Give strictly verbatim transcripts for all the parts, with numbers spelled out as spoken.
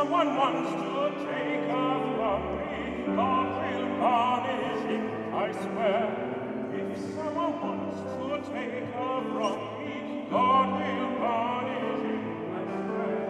someone wants to take her from me, God will punish him, I swear. If someone wants to take her from me, God will punish him, I swear.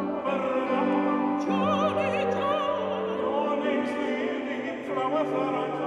Flower, flower,